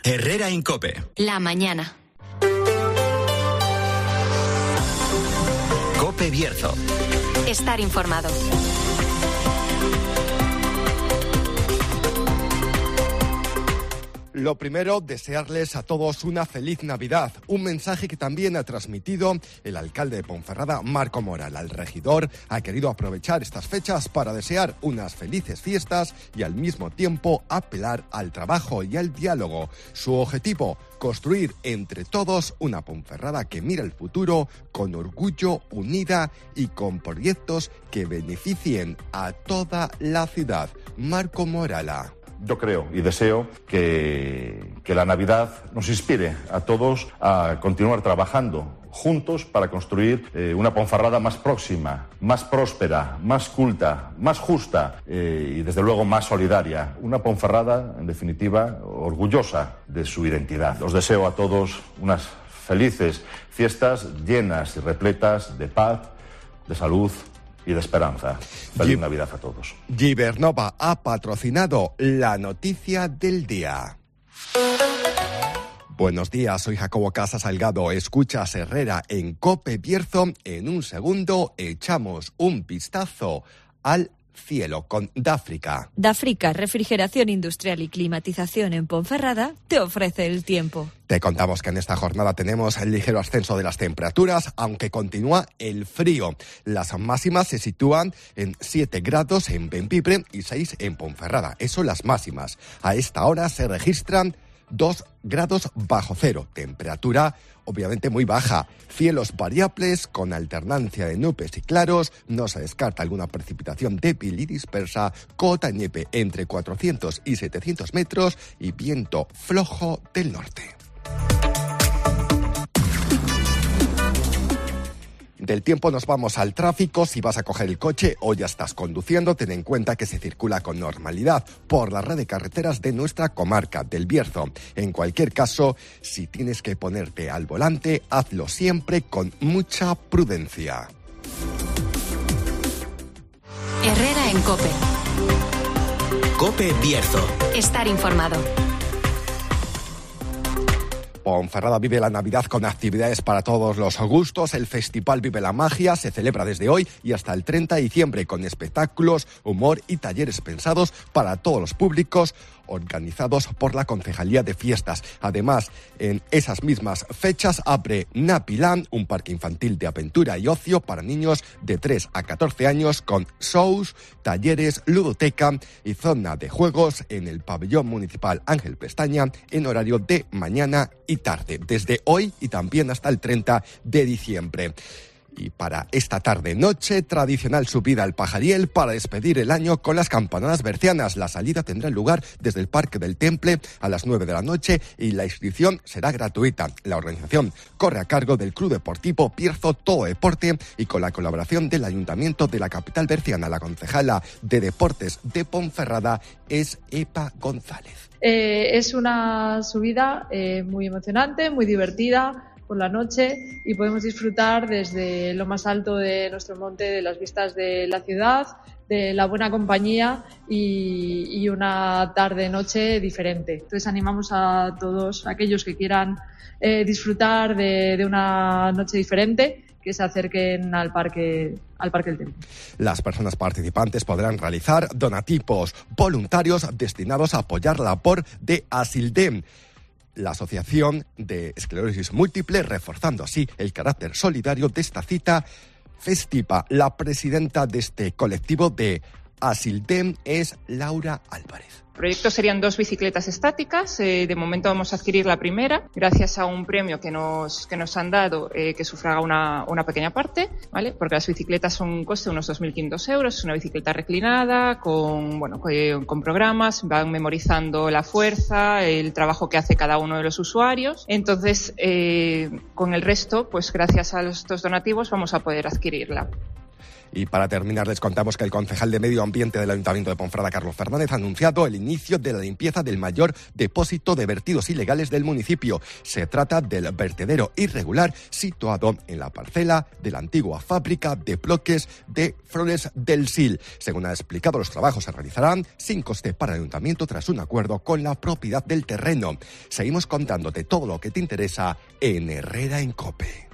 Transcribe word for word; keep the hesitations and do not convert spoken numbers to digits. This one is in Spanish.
Herrera en COPE. La mañana. COPE Bierzo. Estar informado. Lo primero, desearles a todos una feliz Navidad. Un mensaje que también ha transmitido el alcalde de Ponferrada, Marco Moral. El regidor ha querido aprovechar estas fechas para desear unas felices fiestas y al mismo tiempo apelar al trabajo y al diálogo. Su objetivo, construir entre todos una Ponferrada que mira el futuro con orgullo, unida y con proyectos que beneficien a toda la ciudad. Marco Morala. Yo creo y deseo que, que la Navidad nos inspire a todos a continuar trabajando juntos para construir eh, una Ponferrada más próxima, más próspera, más culta, más justa eh, y desde luego más solidaria. Una Ponferrada, en definitiva, orgullosa de su identidad. Os deseo a todos unas felices fiestas llenas y repletas de paz, de salud y de esperanza. Feliz G- Navidad a todos. Gibernova ha patrocinado la noticia del día. Buenos días, soy Jacobo Casa Salgado. Escuchas Herrera en COPE Bierzo. En un segundo echamos un vistazo al cielo con Dáfrica. Dáfrica, refrigeración industrial y climatización en Ponferrada, te ofrece el tiempo. Te contamos que en esta jornada tenemos el ligero ascenso de las temperaturas, aunque continúa el frío. Las máximas se sitúan en siete grados en Bembibre y seis en Ponferrada. Eso las máximas. A esta hora se registran dos grados bajo cero. Temperatura obviamente muy baja. Cielos variables con alternancia de nubes y claros. No se descarta alguna precipitación débil y dispersa. Cota nieve entre cuatrocientos y setecientos metros y viento flojo del norte. Del tiempo nos vamos al tráfico. Si vas a coger el coche o ya estás conduciendo, ten en cuenta que se circula con normalidad por la red de carreteras de nuestra comarca, del Bierzo. En cualquier caso, si tienes que ponerte al volante, hazlo siempre con mucha prudencia. Herrera en COPE. COPE Bierzo. Estar informado. Ponferrada vive la Navidad con actividades para todos los gustos. El Festival Vive la Magia se celebra desde hoy y hasta el treinta de diciembre con espectáculos, humor y talleres pensados para todos los públicos, organizados por la Concejalía de Fiestas. Además, en esas mismas fechas abre Napiland, un parque infantil de aventura y ocio para niños de tres a catorce años con shows, talleres, ludoteca y zona de juegos en el pabellón municipal Ángel Pestaña en horario de mañana y tarde, desde hoy y también hasta el treinta de diciembre. Y para esta tarde-noche, tradicional subida al Pajariel para despedir el año con las campanadas bercianas. La salida tendrá lugar desde el Parque del Temple a las nueve de la noche y la inscripción será gratuita. La organización corre a cargo del Club Deportivo Bierzo Todo Deporte y con la colaboración del Ayuntamiento de la capital berciana. La concejala de Deportes de Ponferrada es Epa González. Eh, es una subida eh, muy emocionante, muy divertida por la noche y podemos disfrutar desde lo más alto de nuestro monte de las vistas de la ciudad, de la buena compañía y, y una tarde-noche diferente. Entonces animamos a todos aquellos que quieran eh, disfrutar de, de una noche diferente que se acerquen al parque, al Parque del Temple. Las personas participantes podrán realizar donativos voluntarios destinados a apoyar la labor de Asildem, la Asociación de Esclerosis Múltiple, reforzando así el carácter solidario de esta cita festiva. La presidenta de este colectivo de Asildem es Laura Álvarez. El proyecto serían dos bicicletas estáticas. Eh, de momento vamos a adquirir la primera, gracias a un premio que nos que nos han dado, eh, que sufraga una, una pequeña parte, ¿vale? Porque las bicicletas son un coste de unos dos mil quinientos euros. Es una bicicleta reclinada, con, bueno, con, con programas, van memorizando la fuerza, el trabajo que hace cada uno de los usuarios. Entonces, eh, con el resto, pues gracias a estos donativos vamos a poder adquirirla. Y para terminar, les contamos que el concejal de Medio Ambiente del Ayuntamiento de Ponferrada, Carlos Fernández, ha anunciado el inicio de la limpieza del mayor depósito de vertidos ilegales del municipio. Se trata del vertedero irregular situado en la parcela de la antigua fábrica de bloques de Flores del Sil. Según ha explicado, los trabajos se realizarán sin coste para el Ayuntamiento tras un acuerdo con la propiedad del terreno. Seguimos contándote todo lo que te interesa en Herrera en COPE.